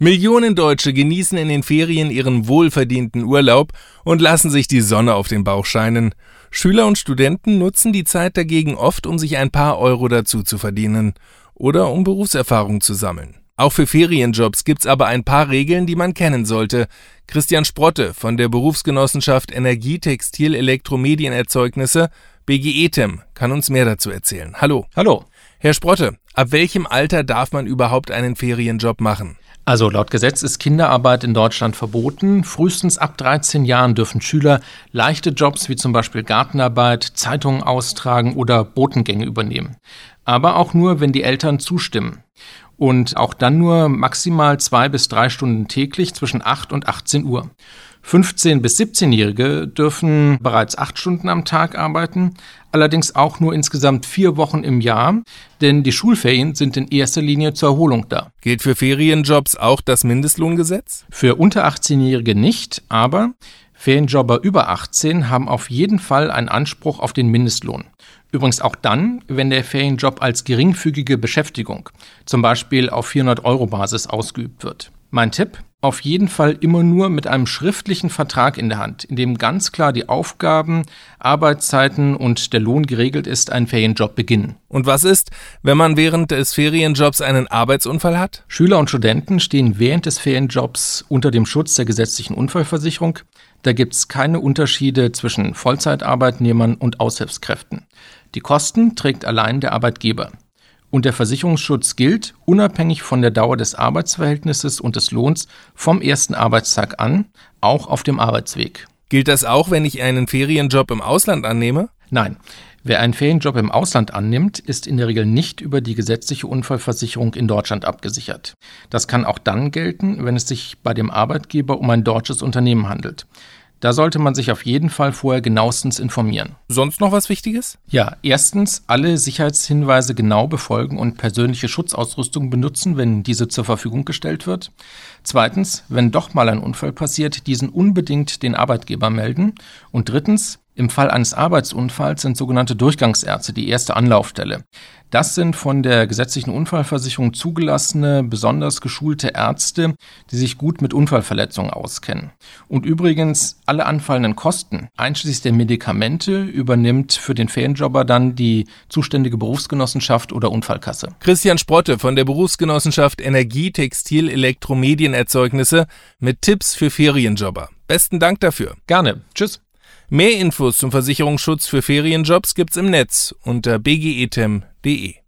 Millionen Deutsche genießen in den Ferien ihren wohlverdienten Urlaub und lassen sich die Sonne auf den Bauch scheinen. Schüler und Studenten nutzen die Zeit dagegen oft, um sich ein paar Euro dazu zu verdienen oder um Berufserfahrung zu sammeln. Auch für Ferienjobs gibt's aber ein paar Regeln, die man kennen sollte. Christian Sprotte von der Berufsgenossenschaft Energie, Textil, Elektromedienerzeugnisse, BGETEM, kann uns mehr dazu erzählen. Hallo. Hallo. Herr Sprotte, ab welchem Alter darf man überhaupt einen Ferienjob machen? Also laut Gesetz ist Kinderarbeit in Deutschland verboten. Frühestens ab 13 Jahren dürfen Schüler leichte Jobs wie zum Beispiel Gartenarbeit, Zeitungen austragen oder Botengänge übernehmen. Aber auch nur, wenn die Eltern zustimmen. Und auch dann nur maximal 2 bis 3 Stunden täglich zwischen 8 und 18 Uhr. 15- bis 17-Jährige dürfen bereits 8 Stunden am Tag arbeiten, allerdings auch nur insgesamt 4 Wochen im Jahr, denn die Schulferien sind in erster Linie zur Erholung da. Gilt für Ferienjobs auch das Mindestlohngesetz? Für unter 18-Jährige nicht, aber Ferienjobber über 18 haben auf jeden Fall einen Anspruch auf den Mindestlohn. Übrigens auch dann, wenn der Ferienjob als geringfügige Beschäftigung, zum Beispiel auf 400-Euro-Basis ausgeübt wird. Mein Tipp? Auf jeden Fall immer nur mit einem schriftlichen Vertrag in der Hand, in dem ganz klar die Aufgaben, Arbeitszeiten und der Lohn geregelt ist, einen Ferienjob beginnen. Und was ist, wenn man während des Ferienjobs einen Arbeitsunfall hat? Schüler und Studenten stehen während des Ferienjobs unter dem Schutz der gesetzlichen Unfallversicherung. Da gibt es keine Unterschiede zwischen Vollzeitarbeitnehmern und Aushilfskräften. Die Kosten trägt allein der Arbeitgeber. Und der Versicherungsschutz gilt, unabhängig von der Dauer des Arbeitsverhältnisses und des Lohns, vom ersten Arbeitstag an, auch auf dem Arbeitsweg. Gilt das auch, wenn ich einen Ferienjob im Ausland annehme? Nein. Wer einen Ferienjob im Ausland annimmt, ist in der Regel nicht über die gesetzliche Unfallversicherung in Deutschland abgesichert. Das kann auch dann gelten, wenn es sich bei dem Arbeitgeber um ein deutsches Unternehmen handelt. Da sollte man sich auf jeden Fall vorher genauestens informieren. Sonst noch was Wichtiges? Ja, erstens alle Sicherheitshinweise genau befolgen und persönliche Schutzausrüstung benutzen, wenn diese zur Verfügung gestellt wird. Zweitens, wenn doch mal ein Unfall passiert, diesen unbedingt den Arbeitgeber melden. Und drittens, im Fall eines Arbeitsunfalls sind sogenannte Durchgangsärzte die erste Anlaufstelle. Das sind von der gesetzlichen Unfallversicherung zugelassene, besonders geschulte Ärzte, die sich gut mit Unfallverletzungen auskennen. Und übrigens, alle anfallenden Kosten, einschließlich der Medikamente, übernimmt für den Ferienjobber dann die zuständige Berufsgenossenschaft oder Unfallkasse. Christian Sprotte von der Berufsgenossenschaft Energie, Textil, Elektromedienerzeugnisse mit Tipps für Ferienjobber. Besten Dank dafür. Gerne. Tschüss. Mehr Infos zum Versicherungsschutz für Ferienjobs gibt's im Netz unter bgetem.de.